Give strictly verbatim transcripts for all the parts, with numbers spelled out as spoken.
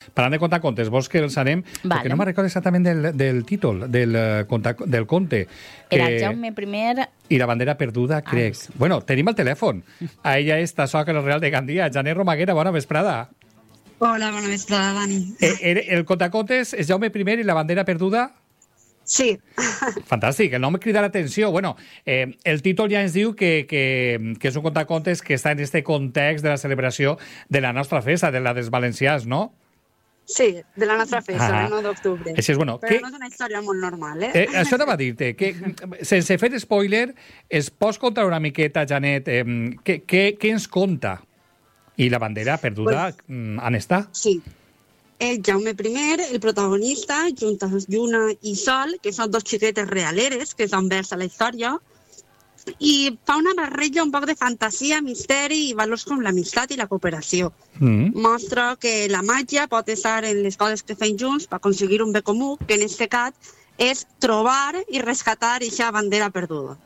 Parlant de contacontes, vols que els anem... Vale. Perquè no me'n recordo exactament del, del títol, del, eh, conta, del conte. Que... Era Jaume primer... I la bandera perduda, crec. Ah, sí. Bueno, tenim el telèfon. A ella és Tassoc, el Real de Gandia. Janet Romaguera, bona vesprada. Hola, bona vesprada, Dani. Eh, el contacontes és Jaume primer i la bandera perduda? Sí. Fantàstic, el nom crida l'atenció. Bueno, eh, el títol ja ens diu que, que, que és un contacontes que està en este context de la celebració de la nostra festa, de la dels valencians, no? Sí, de la nostra festa, ah. el nou d'octubre. Això és bueno. Però que... no és una història molt normal, eh? eh això anava a dir-te, que sense fer spoiler, es pots contar una miqueta, Janet, eh, què, què, què ens conta? I la bandera perduda, pues, on està? Sí. El Jaume primer, el protagonista, junt amb Lluna i Sol, que són dos xiquetes realeres que s'enversa la història, i fa una barreja un poc de fantasia, misteri i valors com l'amistat i la cooperació. Mm. Mostra que la màgia pot estar en les coses que fem junts per aconseguir un bé comú, que en aquest cas és trobar i rescatar aquesta bandera perduda.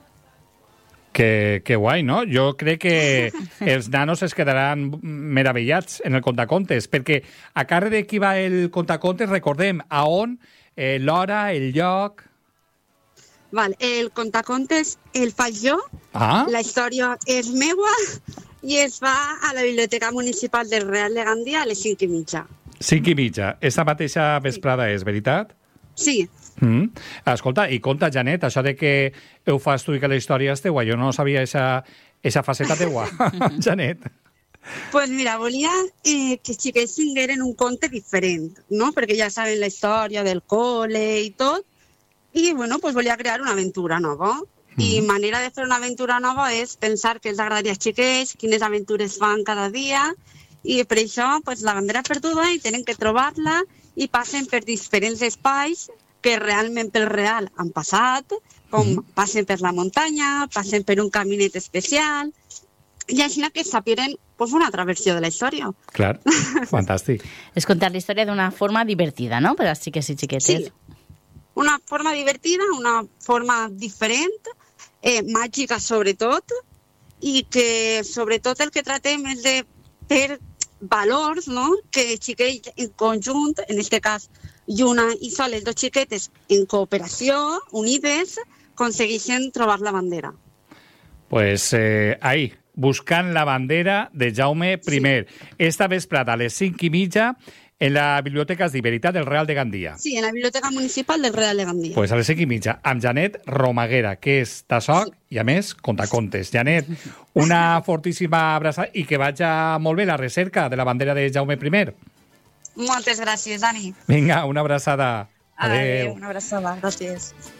Que, que guai, no? Jo crec que els nanos es quedaran meravellats en el contacontes, perquè a càrrec de qui va el contacontes, recordem a on, eh, l'hora, el lloc... Val, el contacontes el faig jo, ah? La història és meua i es va a la Biblioteca Municipal del Real de Gandia a les cinc i mitja. Cinc i mitja. Esta mateixa vesprada sí. És, veritat? Sí. Mm. Escolta, i conta, Janet, això de que ho fas tu i que la història és teua, jo no sabia esa, esa faceta teua, Janet. Pues mira, volia eh, que els xiquets tingueren un conte diferent, no? Perquè ja saben la història del col·le i tot, i bueno, pues volia crear una aventura nova. Mm. I manera de fer una aventura nova és pensar què els agradaria als xiquets, quines aventures fan cada dia, i per això pues, la bandera perduda i tenen que trobar-la i passen per diferents espais que realment pel real han passat, com mm. passen per la muntanya, passen per un caminet especial, i així que sapien pues, una altra versió de la història. Clar, fantàstic. És contar la història d'una forma divertida, no?, per als xiquets i xiquetes. Sí, una forma divertida, una forma diferent, eh, màgica sobretot, i que sobretot el que tratem és de fer valors, no?, que xiquets en conjunt, en aquest cas Lluna i Sol, les dos xiquetes en cooperació, unides, aconsegueixen trobar la bandera. Pues eh, ahí, buscant la bandera de Jaume primer. Sí. Esta vesprada a les cinc i mitja en la Biblioteca de Veritat del Real de Gandia. Sí, en la Biblioteca Municipal del Real de Gandia. Pues a les cinc i mitja, amb Janet Romaguera, que és Tassoc sí. i, a més, contacontes. Janet, una fortíssima abraçada i que vagi molt bé la recerca de la bandera de Jaume primer. Moltes gràcies, Dani. Vinga, una abraçada. Adéu. Adéu, una abraçada. Gràcies.